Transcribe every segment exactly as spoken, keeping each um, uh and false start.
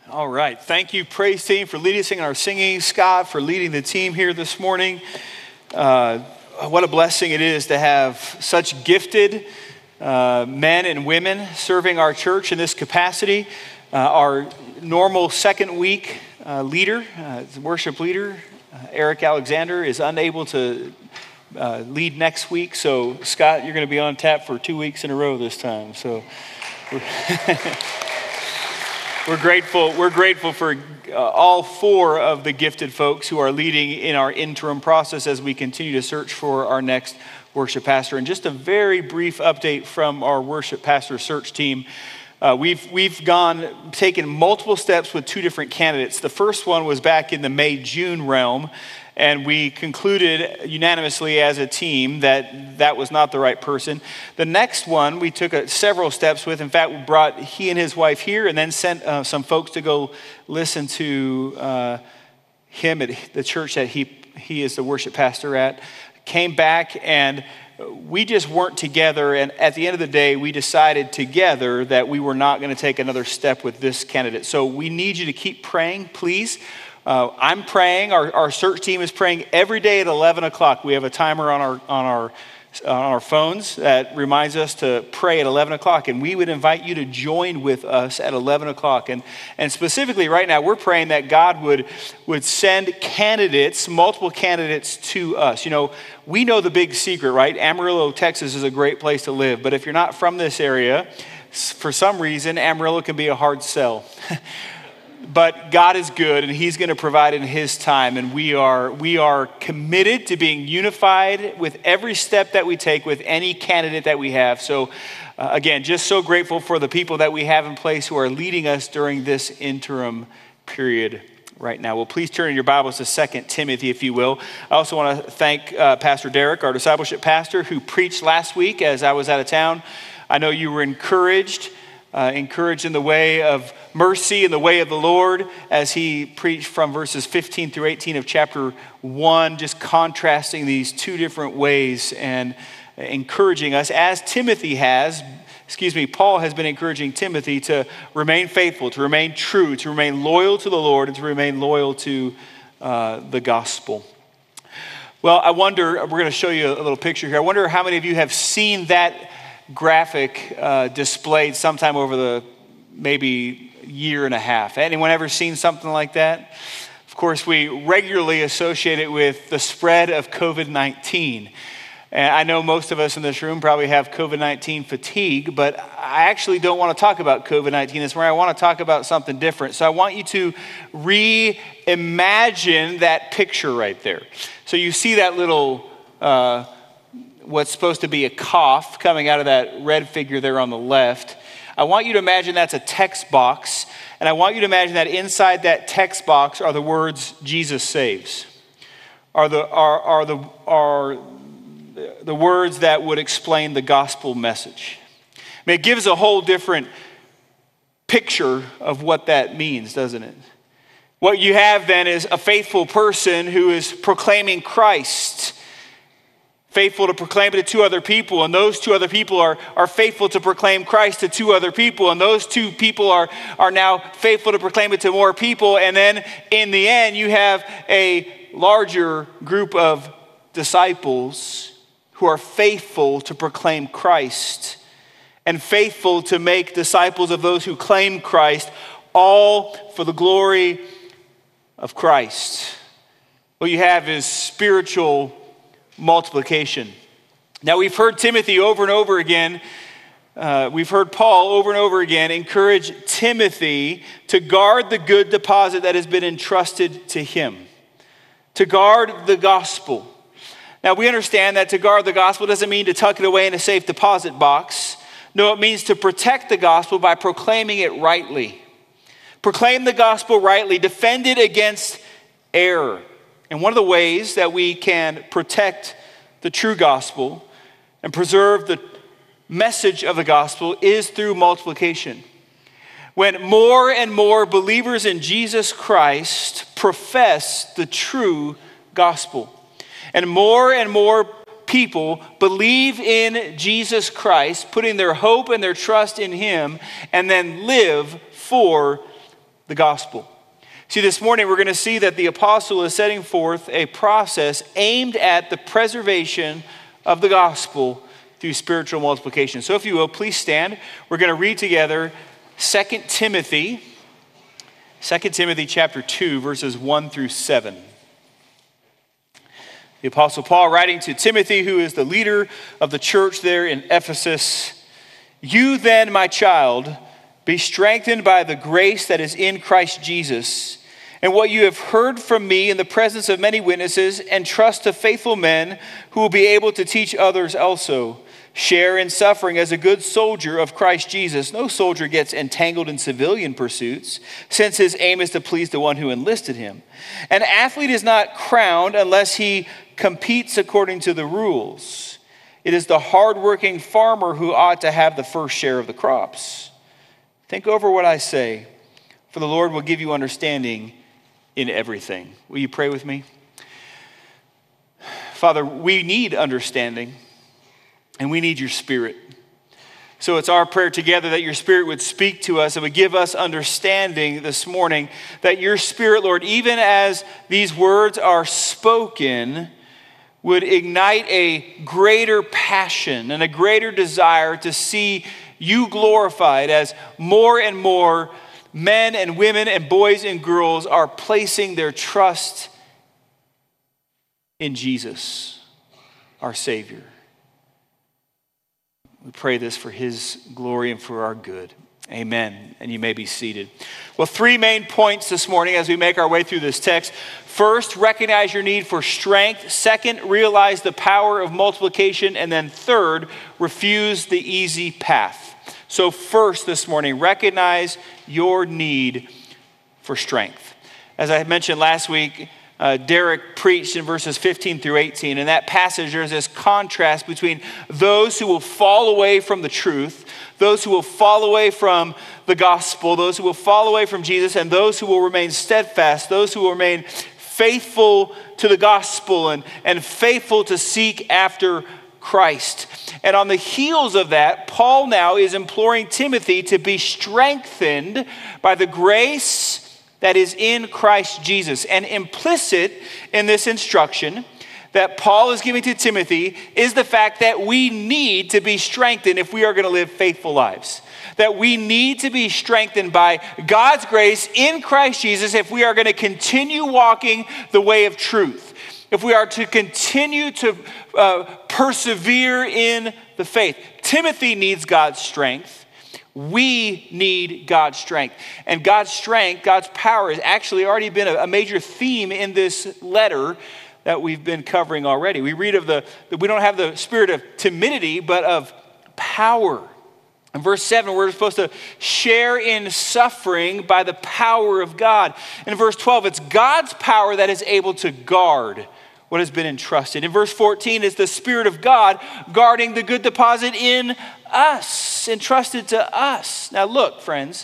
All right. Thank you, praise team, for leading us in our singing. Scott, for leading the team here this morning. Uh, what a blessing it is to have such gifted uh, men and women serving our church in this capacity. Uh, our normal second week uh, leader, uh, worship leader, uh, Eric Alexander, is unable to uh, lead next week. So, Scott, you're going to be on tap for two weeks in a row this time. So. We're We're grateful. We're grateful for uh, all four of the gifted folks who are leading in our interim process as we continue to search for our next worship pastor. And just a very brief update from our worship pastor search team. Uh, we've we've gone taken multiple steps with two different candidates. The first one was back in the May-June realm, and we concluded unanimously as a team that that was not the right person. The next one we took a, several steps with. In fact, we brought he and his wife here and then sent uh, some folks to go listen to uh, him at the church that he, he is the worship pastor at. Came back and we just weren't together. And at the end of the day, we decided together that we were not going to take another step with this candidate. So we need you to keep praying, please. Uh, I'm praying. Our, our search team is praying every day at eleven o'clock. We have a timer on our on our on our phones that reminds us to pray at eleven o'clock, and we would invite you to join with us at eleven o'clock. And and specifically, right now, we're praying that God would would send candidates, multiple candidates, to us. You know, we know the big secret, right? Amarillo, Texas, is a great place to live, but if you're not from this area, for some reason, Amarillo can be a hard sell. But God is good, and He's going to provide in His time, and we are we are committed to being unified with every step that we take with any candidate that we have. So, uh, again, just so grateful for the people that we have in place who are leading us during this interim period right now. Well, please turn in your Bibles to Second Timothy, if you will. I also want to thank uh, Pastor Derek, our discipleship pastor, who preached last week as I was out of town. I know you were encouraged. Uh, encouraged in the way of mercy, in the way of the Lord, as he preached from verses fifteen through eighteen of chapter one, just contrasting these two different ways and encouraging us, as Timothy has, excuse me, Paul has been encouraging Timothy to remain faithful, to remain true, to remain loyal to the Lord, and to remain loyal to uh, the gospel. Well, I wonder, we're going to show you a little picture here. I wonder how many of you have seen that graphic uh, displayed sometime over the maybe year and a half. Anyone ever seen something like that? Of course, we regularly associate it with the spread of covid nineteen. And I know most of us in this room probably have covid nineteen fatigue, but I actually don't want to talk about covid nineteen this morning. I want to talk about something different. So I want you to reimagine that picture right there. So you see that little uh, what's supposed to be a cough coming out of that red figure there on the left. I want you to imagine that's a text box, and I want you to imagine that inside that text box are the words "Jesus saves," are the are are the are the words that would explain the gospel message. I mean, it gives a whole different picture of what that means, doesn't it? What you have then is a faithful person who is proclaiming Christ, faithful to proclaim it to two other people, and those two other people are, are faithful to proclaim Christ to two other people, and those two people are, are now faithful to proclaim it to more people, and then in the end you have a larger group of disciples who are faithful to proclaim Christ and faithful to make disciples of those who claim Christ, all for the glory of Christ. What you have is spiritual multiplication. Now, we've heard Timothy over and over again, uh, we've heard Paul over and over again encourage Timothy to guard the good deposit that has been entrusted to him, to guard the gospel. Now, we understand that to guard the gospel doesn't mean to tuck it away in a safe deposit box. No, it means to protect the gospel by proclaiming it rightly. Proclaim the gospel rightly, defend it against error. And one of the ways that we can protect the true gospel and preserve the message of the gospel is through multiplication. When more and more believers in Jesus Christ profess the true gospel, and more and more people believe in Jesus Christ, putting their hope and their trust in Him, and then live for the gospel. See, this morning we're going to see that the apostle is setting forth a process aimed at the preservation of the gospel through spiritual multiplication. So if you will, please stand. We're going to read together Second Timothy, Second Timothy chapter two, verses one through seven. The apostle Paul writing to Timothy, who is the leader of the church there in Ephesus. You then, my child, be strengthened by the grace that is in Christ Jesus, and what you have heard from me in the presence of many witnesses, and trust to faithful men who will be able to teach others also. Share in suffering as a good soldier of Christ Jesus. No soldier gets entangled in civilian pursuits, since his aim is to please the one who enlisted him. An athlete is not crowned unless he competes according to the rules. It is the hardworking farmer who ought to have the first share of the crops. Think over what I say, for the Lord will give you understanding in everything. Will you pray with me? Father, we need understanding, and we need your Spirit. So it's our prayer together that your Spirit would speak to us and would give us understanding this morning, that your Spirit, Lord, even as these words are spoken, would ignite a greater passion and a greater desire to see you glorified as more and more men and women and boys and girls are placing their trust in Jesus, our Savior. We pray this for his glory and for our good. Amen. And you may be seated. Well, three main points this morning as we make our way through this text. First, recognize your need for strength. Second, realize the power of multiplication. And then third, refuse the easy path. So first this morning, recognize your need for strength. As I mentioned last week, uh, Derek preached in verses fifteen through eighteen. In that passage, there's this contrast between those who will fall away from the truth, those who will fall away from the gospel, those who will fall away from Jesus, and those who will remain steadfast, those who will remain faithful to the gospel and, and faithful to seek after Christ. And on the heels of that, Paul now is imploring Timothy to be strengthened by the grace that is in Christ Jesus. And implicit in this instruction that Paul is giving to Timothy is the fact that we need to be strengthened if we are going to live faithful lives. That we need to be strengthened by God's grace in Christ Jesus if we are going to continue walking the way of truth. If we are to continue to uh, persevere in the faith. Timothy needs God's strength. We need God's strength. And God's strength, God's power has actually already been a, a major theme in this letter that we've been covering already. We read of the, we don't have the spirit of timidity, but of power. In verse seven, we're supposed to share in suffering by the power of God. In verse twelve, it's God's power that is able to guard what has been entrusted. In verse fourteen, it's the Spirit of God guarding the good deposit in us, entrusted to us. Now look, friends,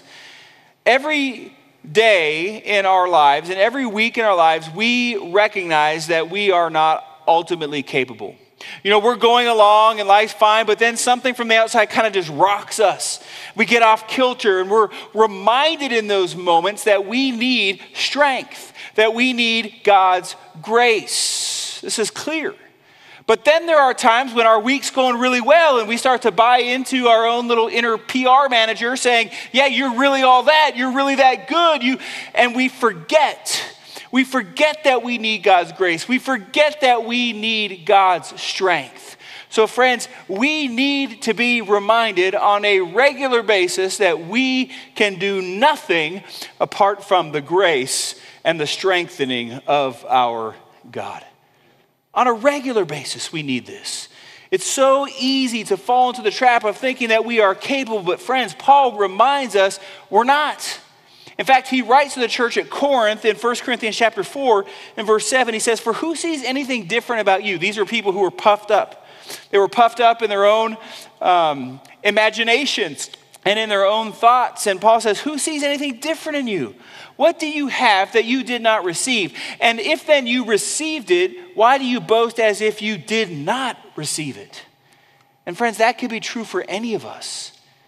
every day in our lives and every week in our lives, we recognize that we are not ultimately capable. You know, we're going along and life's fine, but then something from the outside kind of just rocks us. We get off kilter and we're reminded in those moments that we need strength, that we need God's grace. This is clear. But then there are times when our week's going really well and we start to buy into our own little inner P R manager saying, yeah, you're really all that. You're really that good. You, and we forget. We forget that we need God's grace. We forget that we need God's strength. So friends, we need to be reminded on a regular basis that we can do nothing apart from the grace and the strengthening of our God. On a regular basis, we need this. It's so easy to fall into the trap of thinking that we are capable, but friends, Paul reminds us we're not. In fact, he writes to the church at Corinth in First Corinthians chapter four and verse seven, he says, for who sees anything different about you? These are people who were puffed up. They were puffed up in their own um, imaginations and in their own thoughts. And Paul says, who sees anything different in you? What do you have that you did not receive? And if then you received it, why do you boast as if you did not receive it? And friends, that could be true for any of us.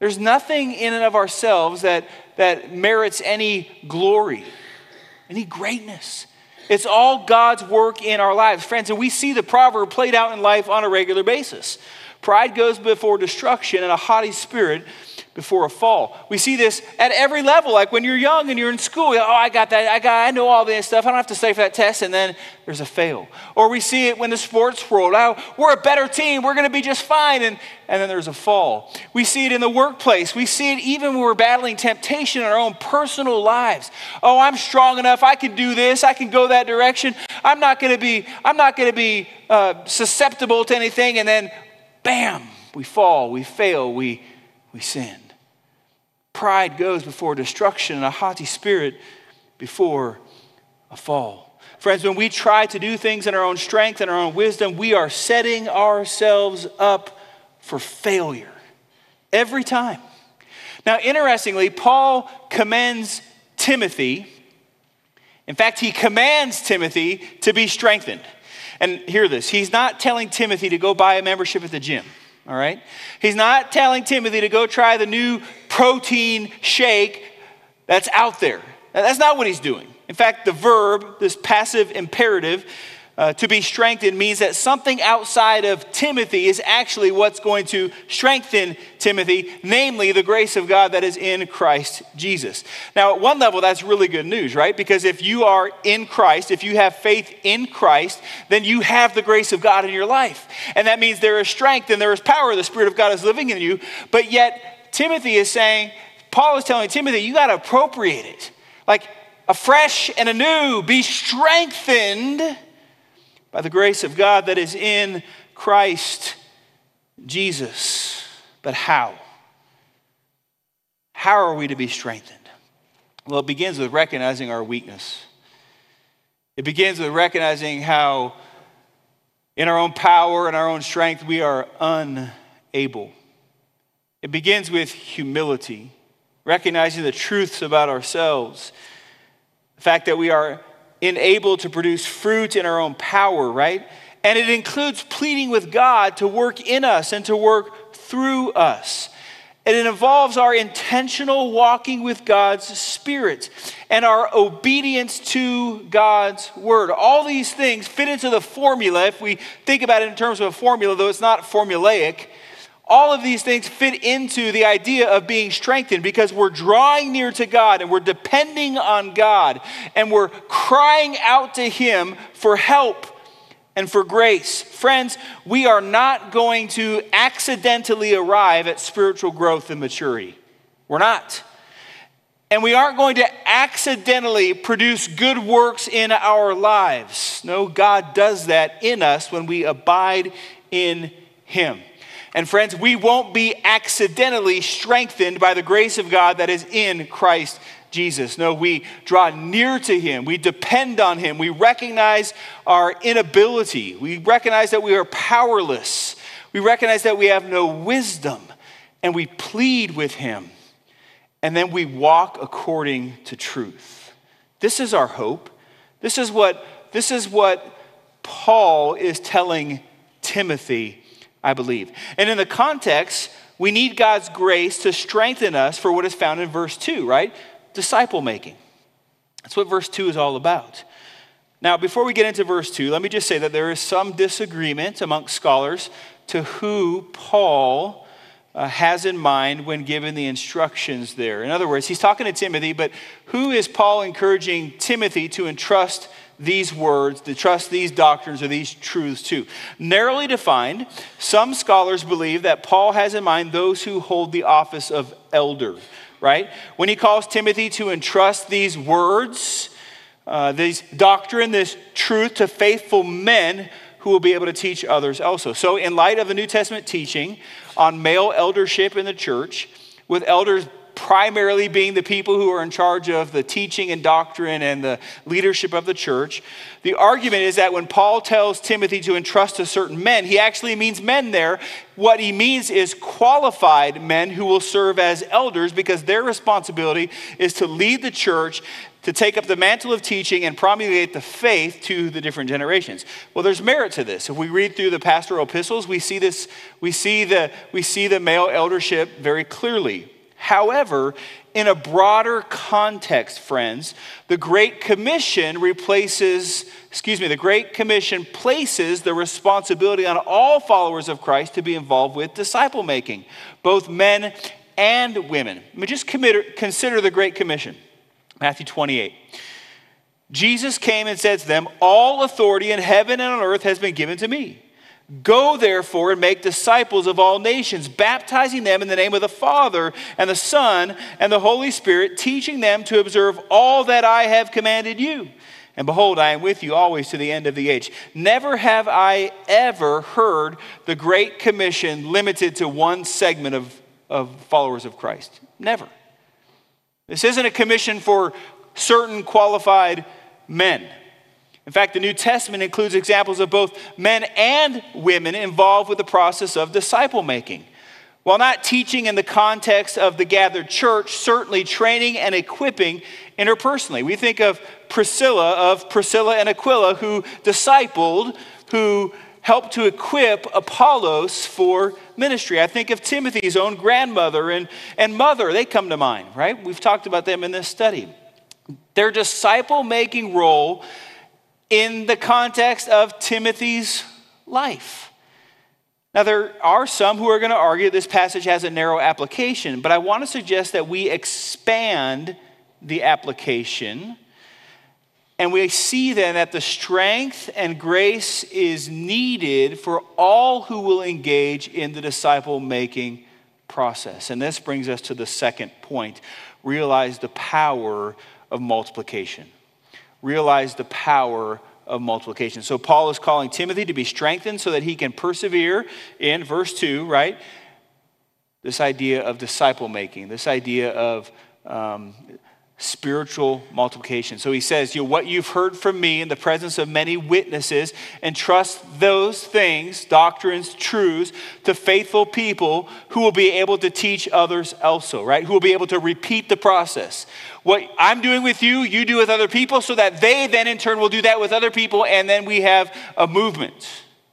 There's nothing in and of ourselves that, that merits any glory, any greatness. It's all God's work in our lives, friends. And we see the proverb played out in life on a regular basis. Pride goes before destruction, and a haughty spirit before a fall. We see this at every level, like when you're young and you're in school. Oh, I got that. I got. I know all this stuff. I don't have to study for that test, and then there's a fail. Or we see it when the sports world. Oh, we're a better team. We're going to be just fine, and and then there's a fall. We see it in the workplace. We see it even when we're battling temptation in our own personal lives. Oh, I'm strong enough. I can do this. I can go that direction. I'm not going to be. I'm not going to be uh, susceptible to anything, and then, bam, we fall. We fail. We we sin. Pride goes before destruction, and a haughty spirit before a fall. Friends, when we try to do things in our own strength and our own wisdom, we are setting ourselves up for failure every time. Now, interestingly, Paul commends Timothy. In fact, he commands Timothy to be strengthened. And hear this, he's not telling Timothy to go buy a membership at the gym. All right? He's not telling Timothy to go try the new protein shake that's out there. That's not what he's doing. In fact, the verb, this passive imperative, uh, to be strengthened means that something outside of Timothy is actually what's going to strengthen Timothy, namely the grace of God that is in Christ Jesus. Now, at one level, that's really good news, right? Because if you are in Christ, if you have faith in Christ, then you have the grace of God in your life. And that means there is strength and there is power. The Spirit of God is living in you. But yet, Timothy is saying, Paul is telling Timothy, you got to appropriate it. Like afresh and anew, be strengthened by the grace of God that is in Christ Jesus. But how? How are we to be strengthened? Well, it begins with recognizing our weakness. It begins with recognizing how in our own power and our own strength we are unable. It begins with humility, recognizing the truths about ourselves. The fact that we are unable to produce fruit in our own power, right? And it includes pleading with God to work in us and to work through us. And it involves our intentional walking with God's Spirit and our obedience to God's Word. All these things fit into the formula. If we think about it in terms of a formula, though it's not formulaic, all of these things fit into the idea of being strengthened because we're drawing near to God and we're depending on God and we're crying out to Him for help and for grace. Friends, we are not going to accidentally arrive at spiritual growth and maturity. We're not. And we aren't going to accidentally produce good works in our lives. No, God does that in us when we abide in Him. And friends, we won't be accidentally strengthened by the grace of God that is in Christ Jesus. No, we draw near to Him. We depend on Him. We recognize our inability. We recognize that we are powerless. We recognize that we have no wisdom. And we plead with Him. And then we walk according to truth. This is our hope. This is what, this is what Paul is telling Timothy, I believe. And in the context, we need God's grace to strengthen us for what is found in verse two, right? Disciple making. That's what verse two is all about. Now, before we get into verse two, let me just say that there is some disagreement amongst scholars to who Paul uh, has in mind when given the instructions there. In other words, he's talking to Timothy, but who is Paul encouraging Timothy to entrust these words, to trust these doctrines or these truths to? Narrowly defined, some scholars believe that Paul has in mind those who hold the office of elder, right? When he calls Timothy to entrust these words, uh, this doctrine, this truth to faithful men who will be able to teach others also. So in light of the New Testament teaching on male eldership in the church, with elders primarily being the people who are in charge of the teaching and doctrine and the leadership of the church. The argument is that when Paul tells Timothy to entrust to certain men, he actually means men there. What he means is qualified men who will serve as elders, because their responsibility is to lead the church, to take up the mantle of teaching and promulgate the faith to the different generations. Well, there's merit to this. If we read through the pastoral epistles, we see this, we see the, we see the male eldership very clearly. However, in a broader context, friends, the Great Commission replaces, excuse me, the Great Commission places the responsibility on all followers of Christ to be involved with disciple making, both men and women. I mean, just consider the Great Commission. Matthew twenty-eight. Jesus came and said to them, all authority in heaven and on earth has been given to me. Go therefore and make disciples of all nations, baptizing them in the name of the Father and the Son and the Holy Spirit, teaching them to observe all that I have commanded you. And behold, I am with you always to the end of the age. Never have I ever heard the Great Commission limited to one segment of, of followers of Christ. Never. This isn't a commission for certain qualified men. In fact, the New Testament includes examples of both men and women involved with the process of disciple making. While not teaching in the context of the gathered church, certainly training and equipping interpersonally. We think of Priscilla, of Priscilla and Aquila, who discipled, who helped to equip Apollos for ministry. I think of Timothy's own grandmother and, and mother. They come to mind, right? We've talked about them in this study. Their disciple-making role in the context of Timothy's life. Now, there are some who are going to argue this passage has a narrow application, but I want to suggest that we expand the application. And we see then that the strength and grace is needed for all who will engage in the disciple-making process. And this brings us to the second point. Realize the power of multiplication. Realize the power of multiplication. So Paul is calling Timothy to be strengthened so that he can persevere in verse two, right? This idea of disciple-making, this idea of um, spiritual multiplication. So he says, you know, what you've heard from me in the presence of many witnesses, entrust those things, doctrines, truths, to faithful people who will be able to teach others also, right? Who will be able to repeat the process. What I'm doing with you, you do with other people, so that they then in turn will do that with other people, and then we have a movement.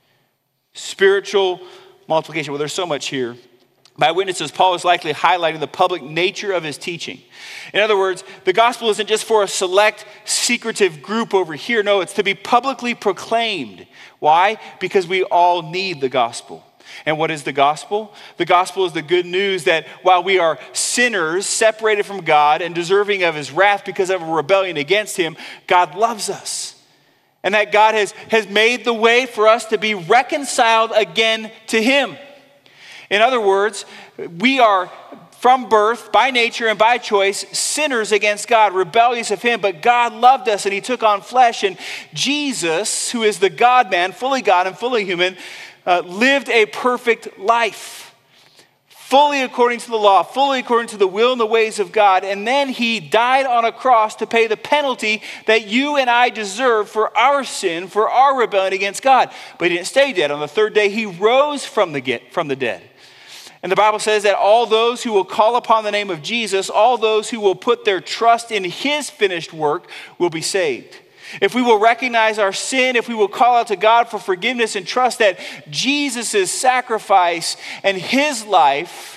Spiritual multiplication. Well, there's so much here. By witnesses, Paul is likely highlighting the public nature of his teaching. In other words, the gospel isn't just for a select, secretive group over here. No, it's to be publicly proclaimed. Why? Because we all need the gospel. And what is the gospel? The gospel is the good news that while we are sinners, separated from God and deserving of his wrath because of a rebellion against him, God loves us. And that God has, has made the way for us to be reconciled again to him. In other words, we are from birth, by nature and by choice, sinners against God, rebellious of him, but God loved us and he took on flesh. And Jesus, who is the God-man, fully God and fully human, uh, lived a perfect life, fully according to the law, fully according to the will and the ways of God. And then he died on a cross to pay the penalty that you and I deserve for our sin, for our rebellion against God. But he didn't stay dead. On the third day, he rose from the, from the dead. And the Bible says that all those who will call upon the name of Jesus, all those who will put their trust in his finished work will be saved. If we will recognize our sin, if we will call out to God for forgiveness and trust that Jesus' sacrifice and his life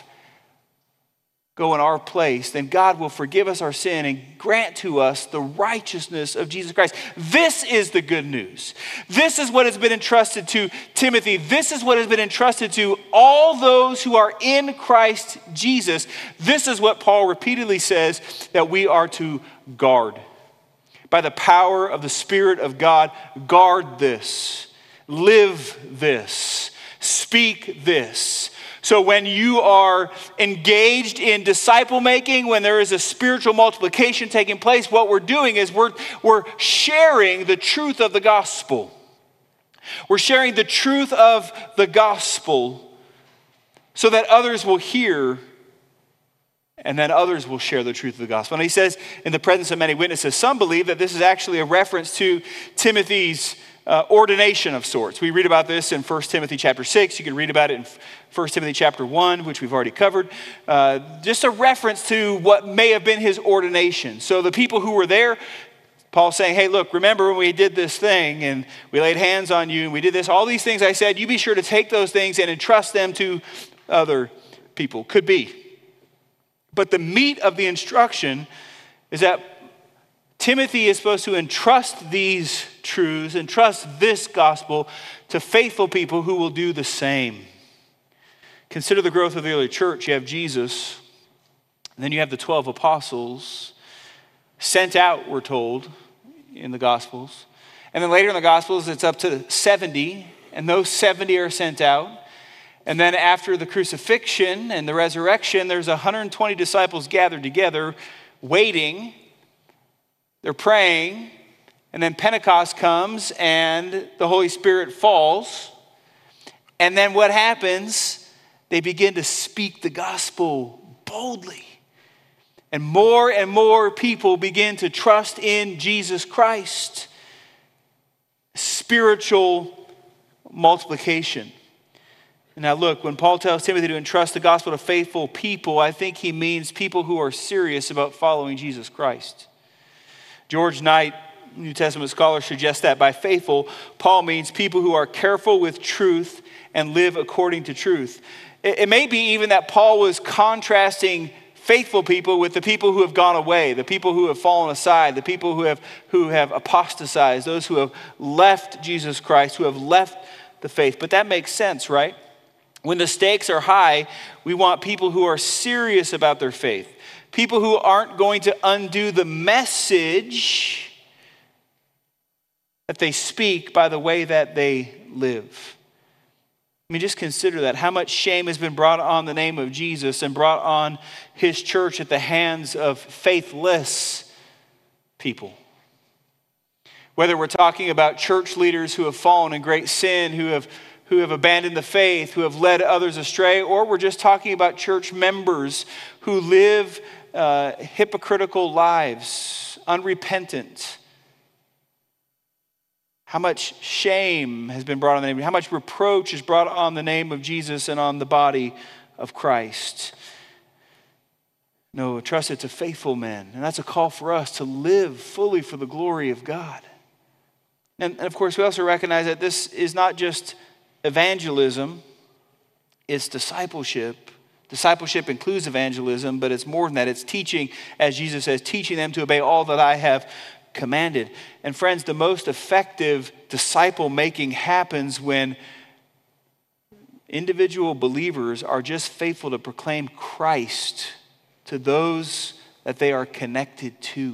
go in our place, then God will forgive us our sin and grant to us the righteousness of Jesus Christ. This is the good news. This is what has been entrusted to Timothy. This is what has been entrusted to all those who are in Christ Jesus. This is what Paul repeatedly says that we are to guard. By the power of the Spirit of God, guard this, live this, speak this. So when you are engaged in disciple making, when there is a spiritual multiplication taking place, what we're doing is we're, we're sharing the truth of the gospel. We're sharing the truth of the gospel so that others will hear and then others will share the truth of the gospel. And he says, in the presence of many witnesses, some believe that this is actually a reference to Timothy's uh, ordination of sorts. We read about this in First Timothy chapter six. You can read about it in First Timothy chapter one, which we've already covered. Uh, just a reference to what may have been his ordination. So the people who were there, Paul's saying, hey, look, remember when we did this thing and we laid hands on you and we did this, all these things I said, you be sure to take those things and entrust them to other people. Could be. But the meat of the instruction is that Timothy is supposed to entrust these truths, entrust this gospel to faithful people who will do the same. Consider the growth of the early church. You have Jesus, and then you have the twelve apostles sent out, we're told, in the Gospels. And then later in the Gospels, it's up to seventy, and those seventy are sent out. And then after the crucifixion and the resurrection, there's one hundred twenty disciples gathered together, waiting. They're praying, and then Pentecost comes, and the Holy Spirit falls. And then what happens? They begin to speak the gospel boldly. And more and more people begin to trust in Jesus Christ. Spiritual multiplication. Now look, when Paul tells Timothy to entrust the gospel to faithful people, I think he means people who are serious about following Jesus Christ. George Knight, New Testament scholar, suggests that by faithful, Paul means people who are careful with truth and live according to truth. It, it may be even that Paul was contrasting faithful people with the people who have gone away, the people who have fallen aside, the people who have, who have apostatized, those who have left Jesus Christ, who have left the faith. But that makes sense, right? When the stakes are high, we want people who are serious about their faith. People who aren't going to undo the message that they speak by the way that they live. I mean, just consider that. How much shame has been brought on the name of Jesus and brought on his church at the hands of faithless people. Whether we're talking about church leaders who have fallen in great sin, who have who have abandoned the faith, who have led others astray, or we're just talking about church members who live uh, hypocritical lives, unrepentant. How much shame has been brought on the name, how much reproach is brought on the name of Jesus and on the body of Christ. No, trust it to faithful men. And that's a call for us to live fully for the glory of God. And, and of course, we also recognize that this is not just evangelism, it's discipleship. Discipleship includes evangelism, but it's more than that. It's teaching, as Jesus says, teaching them to obey all that I have commanded. And friends, the most effective disciple making happens when individual believers are just faithful to proclaim Christ to those that they are connected to.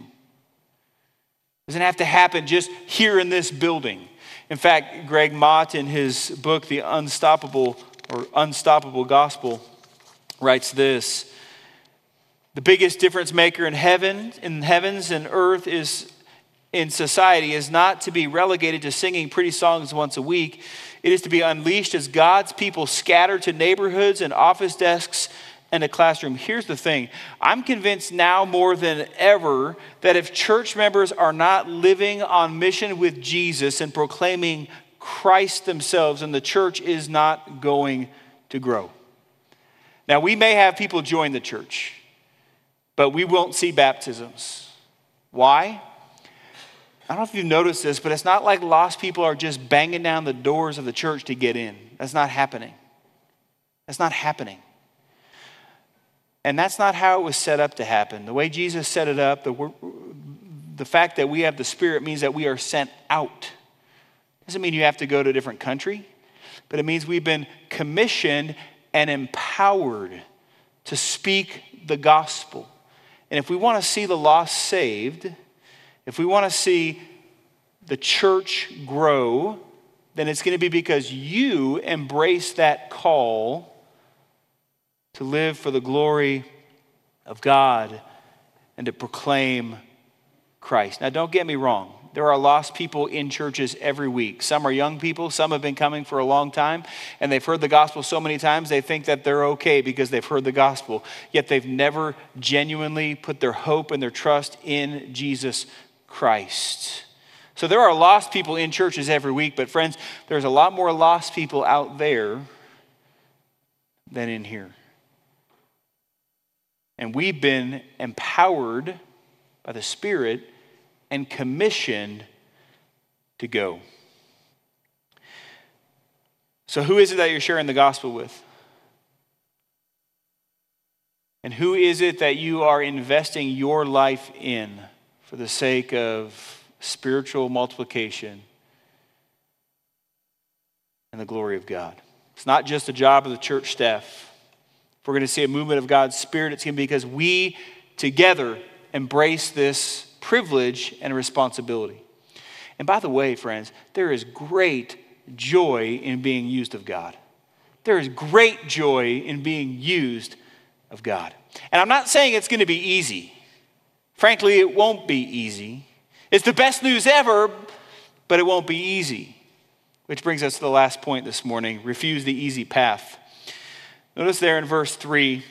It doesn't have to happen just here in this building. In fact, Greg Mott, in his book, The Unstoppable or Unstoppable Gospel, writes this: the biggest difference maker in heaven, in heavens and earth is in society is not to be relegated to singing pretty songs once a week. It is to be unleashed as God's people scatter to neighborhoods and office desks and a classroom. Here's the thing. I'm convinced now more than ever that if church members are not living on mission with Jesus and proclaiming Christ themselves, then the church is not going to grow. Now, we may have people join the church, but we won't see baptisms. Why? I don't know if you've noticed this, but it's not like lost people are just banging down the doors of the church to get in. That's not happening. That's not happening. And that's not how it was set up to happen. The way Jesus set it up, the, the fact that we have the Spirit means that we are sent out. Doesn't mean you have to go to a different country, but it means we've been commissioned and empowered to speak the gospel. And if we want to see the lost saved, if we want to see the church grow, then it's going to be because you embrace that call to live for the glory of God and to proclaim Christ. Now, don't get me wrong. There are lost people in churches every week. Some are young people. Some have been coming for a long time, and they've heard the gospel so many times they think that they're okay because they've heard the gospel, yet they've never genuinely put their hope and their trust in Jesus Christ. So there are lost people in churches every week, but friends, there's a lot more lost people out there than in here. And we've been empowered by the Spirit and commissioned to go. So who is it that you're sharing the gospel with? And who is it that you are investing your life in for the sake of spiritual multiplication and the glory of God? It's not just a job of the church staff. If we're going to see a movement of God's Spirit, it's going to be because we together embrace this privilege and responsibility. And by the way, friends, there is great joy in being used of God. There is great joy in being used of God. And I'm not saying it's going to be easy. Frankly, it won't be easy. It's the best news ever, but it won't be easy. Which brings us to the last point this morning: refuse the easy path. Notice there in verse three,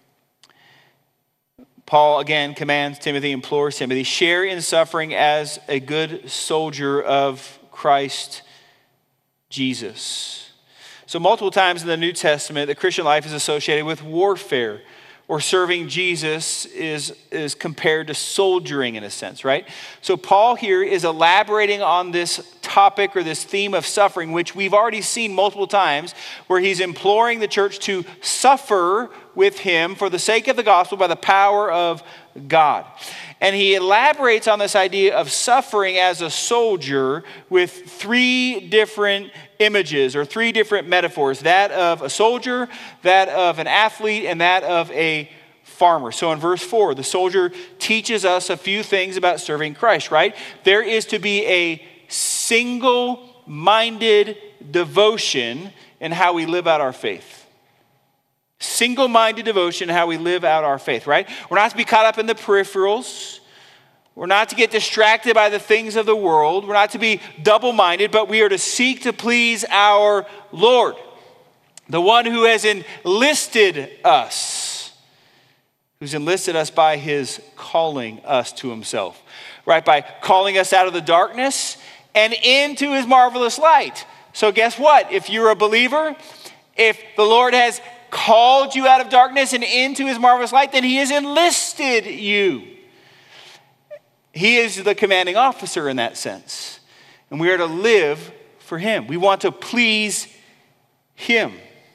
Paul again commands Timothy, implores Timothy, share in suffering as a good soldier of Christ Jesus. So multiple times in the New Testament, the Christian life is associated with warfare, or serving Jesus is, is compared to soldiering in a sense, right? So Paul here is elaborating on this topic or this theme of suffering, which we've already seen multiple times, where he's imploring the church to suffer with him for the sake of the gospel by the power of God. And he elaborates on this idea of suffering as a soldier with three different images or three different metaphors: that of a soldier, that of an athlete, and that of a farmer. So in verse four, the soldier teaches us a few things about serving Christ, right? There is to be a single-minded devotion in how we live out our faith. Single-minded devotion in how we live out our faith, right? We're not to be caught up in the peripherals. We're not to get distracted by the things of the world. We're not to be double-minded, but we are to seek to please our Lord, the one who has enlisted us, who's enlisted us by his calling us to himself, right? By calling us out of the darkness and into his marvelous light. So guess what? If you're a believer, if the Lord has called you out of darkness and into his marvelous light, then he has enlisted you. He is the commanding officer in that sense. And we are to live for him. We want to please him.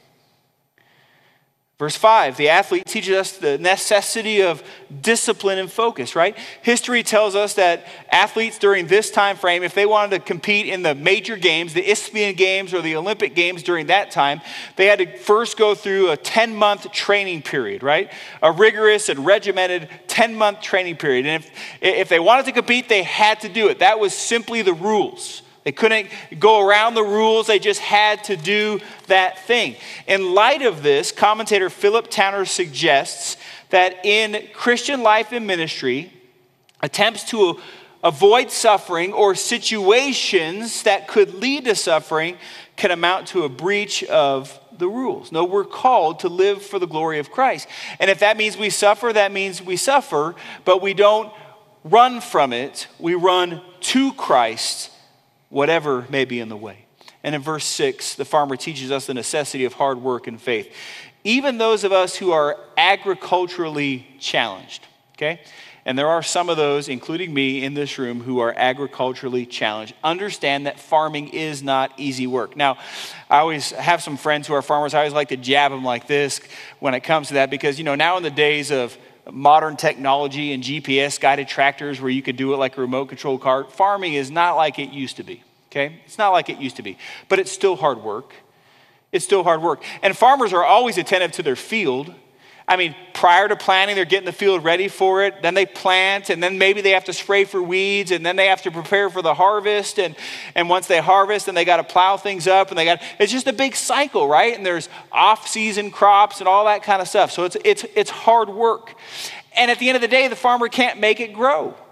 Verse five, the athlete teaches us the necessity of discipline and focus, right? History tells us that athletes during this time frame, if they wanted to compete in the major games, the Isthmian Games or the Olympic Games during that time, they had to first go through a ten-month training period, right? A rigorous and regimented ten-month training period. And if, if they wanted to compete, they had to do it. That was simply the rules. They couldn't go around the rules. They just had to do that thing. In light of this, commentator Philip Towner suggests that in Christian life and ministry, attempts to avoid suffering or situations that could lead to suffering can amount to a breach of the rules. No, we're called to live for the glory of Christ. And if that means we suffer, that means we suffer, but we don't run from it. We run to Christ, whatever may be in the way. And in verse six, the farmer teaches us the necessity of hard work and faith. Even those of us who are agriculturally challenged, okay? And there are some of those, including me in this room, who are agriculturally challenged. Understand that farming is not easy work. Now, I always have some friends who are farmers. I always like to jab them like this when it comes to that because, you know, now in the days of modern technology and G P S guided tractors where you could do it like a remote control car, farming is not like it used to be, okay? It's not like it used to be, but it's still hard work. It's still hard work. And farmers are always attentive to their field. I mean, prior to planting, they're getting the field ready for it. Then they plant, and then maybe they have to spray for weeds, and then they have to prepare for the harvest. And, and once they harvest, then they got to plow things up, and they got, it's just a big cycle, right? And there's off-season crops and all that kind of stuff. So it's, it's, it's hard work. And at the end of the day, the farmer can't make it grow.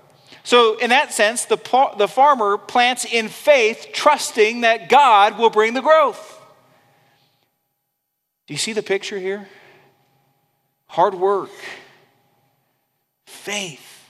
So in that sense, the, the farmer plants in faith, trusting that God will bring the growth. Do you see the picture here? Hard work, faith,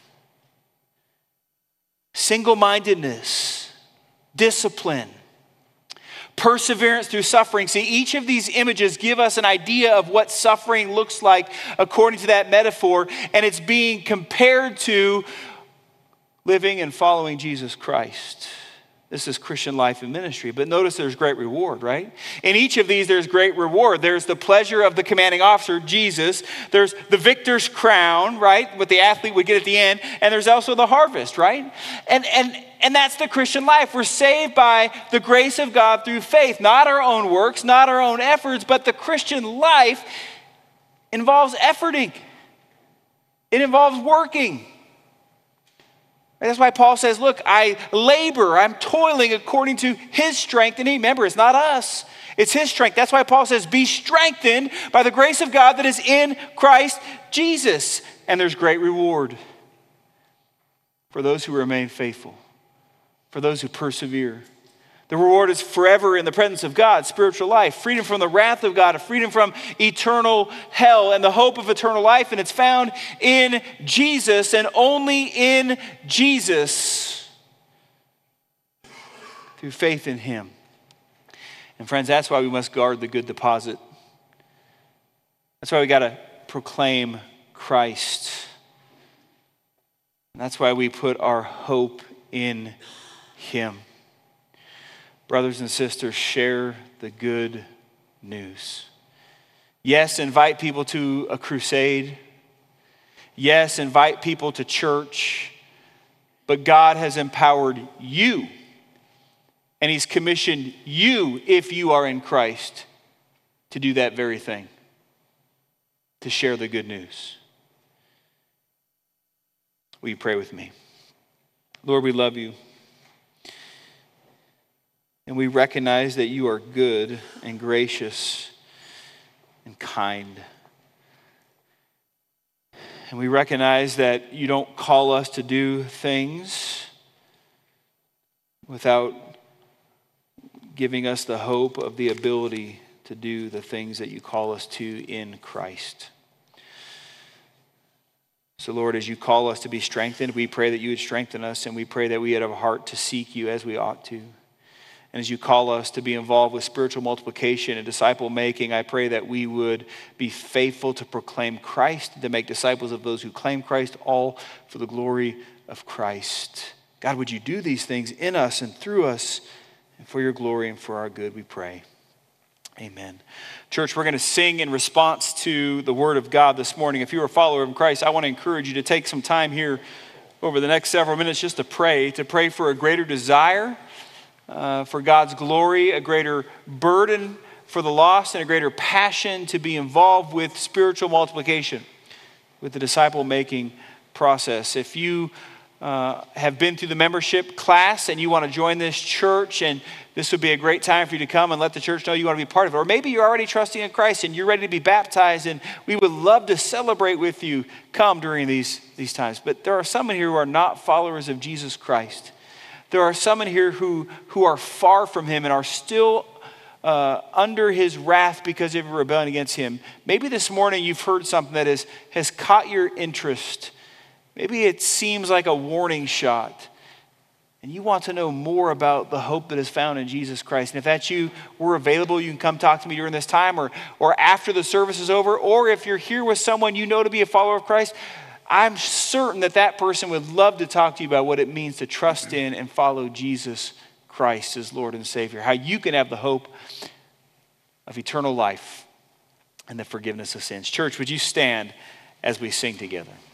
single-mindedness, discipline, perseverance through suffering. See, each of these images give us an idea of what suffering looks like according to that metaphor, and it's being compared to living and following Jesus Christ. This is Christian life and ministry. But notice there's great reward, right? In each of these, there's great reward. There's the pleasure of the commanding officer, Jesus. There's the victor's crown, right? What the athlete would get at the end. And there's also the harvest, right? And, and, and that's the Christian life. We're saved by the grace of God through faith. Not our own works, not our own efforts, but the Christian life involves efforting. It involves working. That's why Paul says, look, I labor, I'm toiling according to his strength. And remember, it's not us, it's his strength. That's why Paul says, be strengthened by the grace of God that is in Christ Jesus. And there's great reward for those who remain faithful, for those who persevere. The reward is forever in the presence of God, spiritual life, freedom from the wrath of God, freedom from eternal hell, and the hope of eternal life. And it's found in Jesus and only in Jesus through faith in him. And friends, that's why we must guard the good deposit. That's why we got to proclaim Christ. And that's why we put our hope in him. Brothers and sisters, share the good news. Yes, invite people to a crusade. Yes, invite people to church. But God has empowered you, and he's commissioned you, if you are in Christ, to do that very thing, to share the good news. Will you pray with me? Lord, we love you. And we recognize that you are good and gracious and kind. And we recognize that you don't call us to do things without giving us the hope of the ability to do the things that you call us to in Christ. So Lord, as you call us to be strengthened, we pray that you would strengthen us, and we pray that we would have a heart to seek you as we ought to. And as you call us to be involved with spiritual multiplication and disciple making, I pray that we would be faithful to proclaim Christ, to make disciples of those who claim Christ, all for the glory of Christ. God, would you do these things in us and through us, and for your glory and for our good, we pray. Amen. Church, we're going to sing in response to the word of God this morning. If you're a follower of Christ, I want to encourage you to take some time here over the next several minutes just to pray, to pray for a greater desire Uh, for God's glory, a greater burden for the lost, and a greater passion to be involved with spiritual multiplication, with the disciple-making process. If you uh, have been through the membership class and you want to join this church, and this would be a great time for you to come and let the church know you want to be part of it. Or maybe you're already trusting in Christ and you're ready to be baptized, and we would love to celebrate with you. Come during these, these times. But there are some in here who are not followers of Jesus Christ. There are some in here who, who are far from him and are still uh, under his wrath because of rebellion against him. Maybe this morning you've heard something that is, has caught your interest. Maybe it seems like a warning shot. And you want to know more about the hope that is found in Jesus Christ. And if that's you, we're available. You can come talk to me during this time or, or after the service is over. Or if you're here with someone you know to be a follower of Christ, I'm certain that that person would love to talk to you about what it means to trust in and follow Jesus Christ as Lord and Savior. How you can have the hope of eternal life and the forgiveness of sins. Church, would you stand as we sing together?